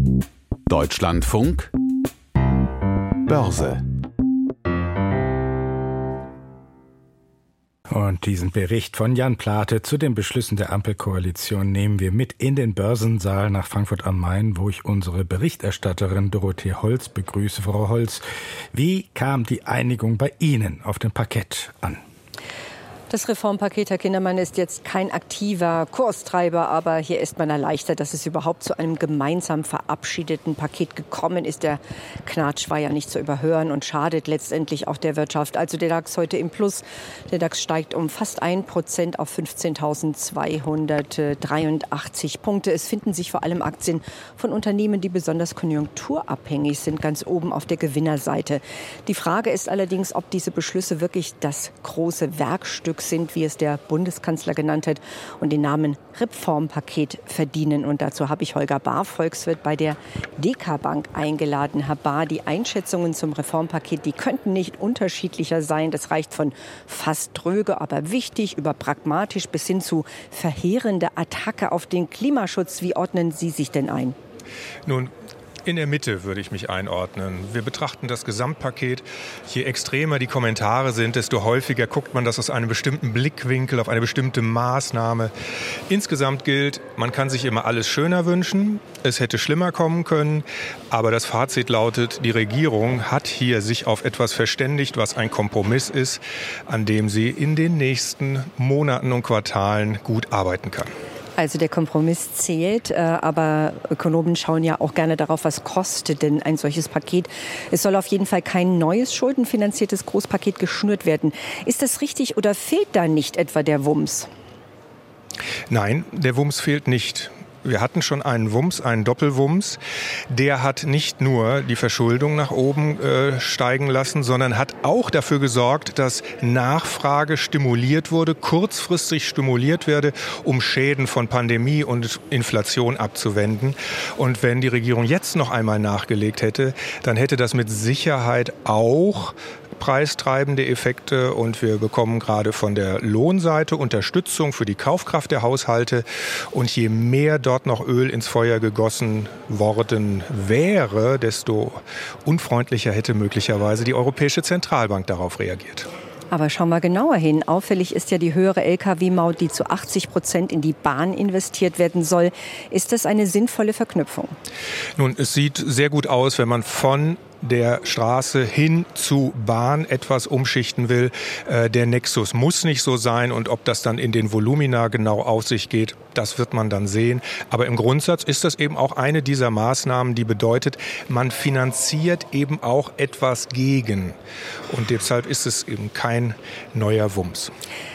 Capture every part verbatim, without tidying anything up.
Deutschlandfunk Börse. Und diesen Bericht von Jan Plate zu den Beschlüssen der Ampelkoalition nehmen wir mit in den Börsensaal nach Frankfurt am Main, wo ich unsere Berichterstatterin Dorothee Holz begrüße. Frau Holz, wie kam die Einigung bei Ihnen auf dem Parkett an? Das Reformpaket, Herr Kindermann, ist jetzt kein aktiver Kurstreiber, aber hier ist man erleichtert, dass es überhaupt zu einem gemeinsam verabschiedeten Paket gekommen ist. Der Knatsch war ja nicht zu überhören und schadet letztendlich auch der Wirtschaft. Also der DAX heute im Plus. Der DAX steigt um fast ein Prozent auf fünfzehntausendzweihundertdreiundachtzig Punkte. Es finden sich vor allem Aktien von Unternehmen, die besonders konjunkturabhängig sind, ganz oben auf der Gewinnerseite. Die Frage ist allerdings, ob diese Beschlüsse wirklich das große Werkstück sind, wie es der Bundeskanzler genannt hat, und den Namen Reformpaket verdienen. Und dazu habe ich Holger Bahr, Volkswirt bei der D K Bank, eingeladen. Herr Bahr, die Einschätzungen zum Reformpaket, die könnten nicht unterschiedlicher sein. Das reicht von fast dröge, aber wichtig, über pragmatisch bis hin zu verheerende Attacke auf den Klimaschutz. Wie ordnen Sie sich denn ein? Nun, in der Mitte würde ich mich einordnen. Wir betrachten das Gesamtpaket. Je extremer die Kommentare sind, desto häufiger guckt man das aus einem bestimmten Blickwinkel, auf eine bestimmte Maßnahme. Insgesamt gilt, man kann sich immer alles schöner wünschen. Es hätte schlimmer kommen können. Aber das Fazit lautet, die Regierung hat hier sich auf etwas verständigt, was ein Kompromiss ist, an dem sie in den nächsten Monaten und Quartalen gut arbeiten kann. Also der Kompromiss zählt, aber Ökonomen schauen ja auch gerne darauf, was kostet denn ein solches Paket. Es soll auf jeden Fall kein neues schuldenfinanziertes Großpaket geschnürt werden. Ist das richtig oder fehlt da nicht etwa der Wumms? Nein, der Wumms fehlt nicht. Wir hatten schon einen Wumms, einen Doppelwumms. Der hat nicht nur die Verschuldung nach oben äh, steigen lassen, sondern hat auch dafür gesorgt, dass Nachfrage stimuliert wurde, kurzfristig stimuliert werde, um Schäden von Pandemie und Inflation abzuwenden. Und wenn die Regierung jetzt noch einmal nachgelegt hätte, dann hätte das mit Sicherheit auch preistreibende Effekte, und wir bekommen gerade von der Lohnseite Unterstützung für die Kaufkraft der Haushalte, und je mehr dort noch Öl ins Feuer gegossen worden wäre, desto unfreundlicher hätte möglicherweise die Europäische Zentralbank darauf reagiert. Aber schauen wir genauer hin. Auffällig ist ja die höhere L K W-Maut, die zu achtzig Prozent in die Bahn investiert werden soll. Ist das eine sinnvolle Verknüpfung? Nun, es sieht sehr gut aus, wenn man von der Straße hin zu Bahn etwas umschichten will. Äh, der Nexus muss nicht so sein, und ob das dann in den Volumina genau auf sich geht, das wird man dann sehen. Aber im Grundsatz ist das eben auch eine dieser Maßnahmen, die bedeutet, man finanziert eben auch etwas gegen. Und deshalb ist es eben kein neuer Wumms.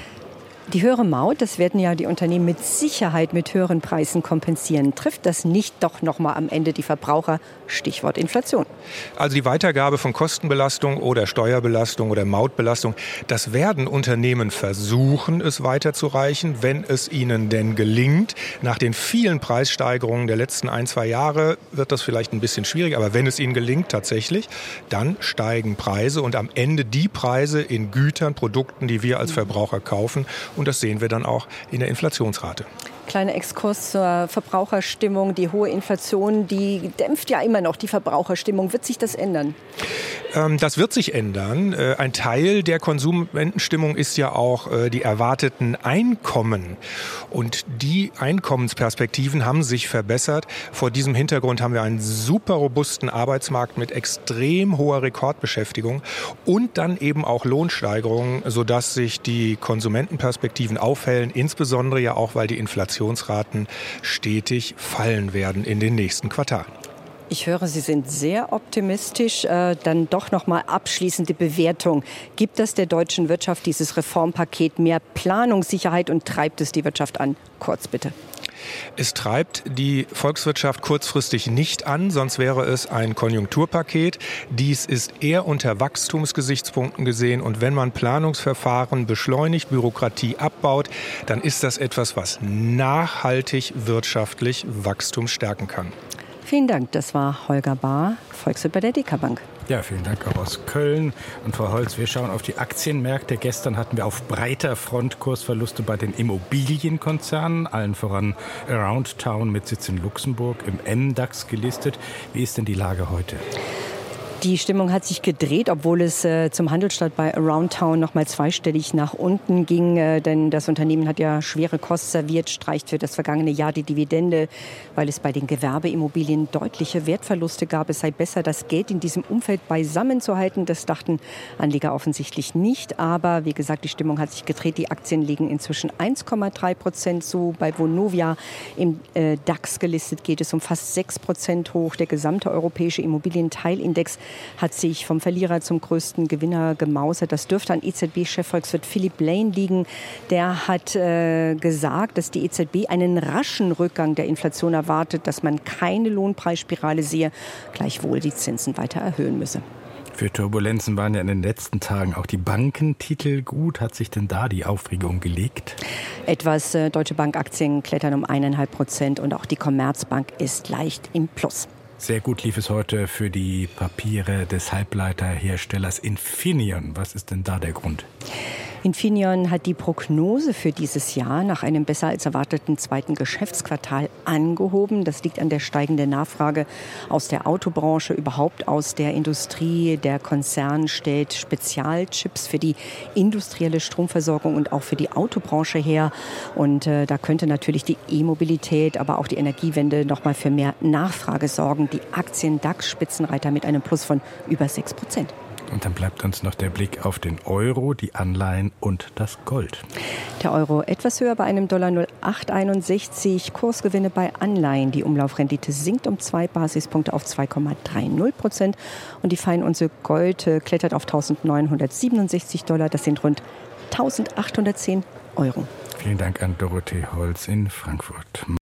Die höhere Maut, das werden ja die Unternehmen mit Sicherheit mit höheren Preisen kompensieren. Trifft das nicht doch noch mal am Ende die Verbraucher? Stichwort Inflation. Also die Weitergabe von Kostenbelastung oder Steuerbelastung oder Mautbelastung, das werden Unternehmen versuchen, es weiterzureichen, wenn es ihnen denn gelingt. Nach den vielen Preissteigerungen der letzten ein, zwei Jahre wird das vielleicht ein bisschen schwierig, aber wenn es ihnen gelingt tatsächlich, dann steigen Preise, und am Ende die Preise in Gütern, Produkten, die wir als Verbraucher kaufen. Und das sehen wir dann auch in der Inflationsrate. Kleiner Exkurs zur Verbraucherstimmung. Die hohe Inflation, die dämpft ja immer noch die Verbraucherstimmung. Wird sich das ändern? Ähm, das wird sich ändern. Äh, ein Teil der Konsumentenstimmung ist ja auch äh, die erwarteten Einkommen. Und die Einkommensperspektiven haben sich verbessert. Vor diesem Hintergrund haben wir einen super robusten Arbeitsmarkt mit extrem hoher Rekordbeschäftigung und dann eben auch Lohnsteigerungen, sodass sich die Konsumentenperspektiven aufhellen, insbesondere ja auch, weil die Inflationsraten stetig fallen werden in den nächsten Quartalen. Ich höre, Sie sind sehr optimistisch. Äh, dann doch noch mal abschließende Bewertung. Gibt es der deutschen Wirtschaft dieses Reformpaket mehr Planungssicherheit und treibt es die Wirtschaft an? Kurz bitte. Es treibt die Volkswirtschaft kurzfristig nicht an, sonst wäre es ein Konjunkturpaket. Dies ist eher unter Wachstumsgesichtspunkten gesehen. Und wenn man Planungsverfahren beschleunigt, Bürokratie abbaut, dann ist das etwas, was nachhaltig wirtschaftlich Wachstum stärken kann. Vielen Dank. Das war Holger Bahr, Volkswirt bei der D K Bank. Ja, vielen Dank auch aus Köln. Und Frau Holz, wir schauen auf die Aktienmärkte. Gestern hatten wir auf breiter Front Kursverluste bei den Immobilienkonzernen, allen voran Aroundtown mit Sitz in Luxemburg, im M DAX gelistet. Wie ist denn die Lage heute? Die Stimmung hat sich gedreht, obwohl es äh, zum Handelsstart bei Aroundtown noch mal zweistellig nach unten ging. Äh, denn das Unternehmen hat ja schwere Kost serviert, streicht für das vergangene Jahr die Dividende, weil es bei den Gewerbeimmobilien deutliche Wertverluste gab. Es sei besser, das Geld in diesem Umfeld beisammen zu halten. Das dachten Anleger offensichtlich nicht. Aber wie gesagt, die Stimmung hat sich gedreht. Die Aktien liegen inzwischen eins Komma drei Prozent zu. Bei Vonovia im äh, DAX gelistet geht es um fast sechs Prozent hoch. Der gesamte europäische Immobilienteilindex hat sich vom Verlierer zum größten Gewinner gemausert. Das dürfte an E Z B-Chefvolkswirt Philip Lane liegen. Der hat äh, gesagt, dass die E Z B einen raschen Rückgang der Inflation erwartet, dass man keine Lohnpreisspirale sehe, gleichwohl die Zinsen weiter erhöhen müsse. Für Turbulenzen waren ja in den letzten Tagen auch die Bankentitel gut. Hat sich denn da die Aufregung gelegt? Etwas. Äh, Deutsche Bank-Aktien klettern um eineinhalb Prozent und auch die Commerzbank ist leicht im Plus. Sehr gut lief es heute für die Papiere des Halbleiterherstellers Infineon. Was ist denn da der Grund? Infineon hat die Prognose für dieses Jahr nach einem besser als erwarteten zweiten Geschäftsquartal angehoben. Das liegt an der steigenden Nachfrage aus der Autobranche, überhaupt aus der Industrie. Der Konzern stellt Spezialchips für die industrielle Stromversorgung und auch für die Autobranche her. Und äh, da könnte natürlich die E-Mobilität, aber auch die Energiewende noch mal für mehr Nachfrage sorgen. Die Aktien DAX-Spitzenreiter mit einem Plus von über sechs Prozent. Und dann bleibt uns noch der Blick auf den Euro, die Anleihen und das Gold. Der Euro etwas höher bei einem Dollar null Komma acht einundsechzig. Kursgewinne bei Anleihen. Die Umlaufrendite sinkt um zwei Basispunkte auf zwei Komma dreißig Prozent. Und die Feinunze Gold klettert auf eintausendneunhundertsiebenundsechzig Dollar. Das sind rund eintausendachthundertzehn Euro. Vielen Dank an Dorothee Holz in Frankfurt.